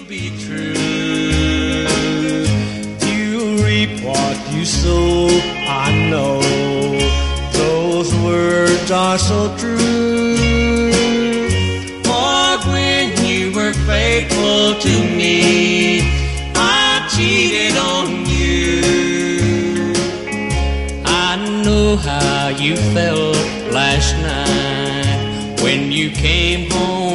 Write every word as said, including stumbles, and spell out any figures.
be true. You reap what you sow, I know. Those words are so true. For when you were faithful to me, I cheated on you. I know how you felt last night when you came home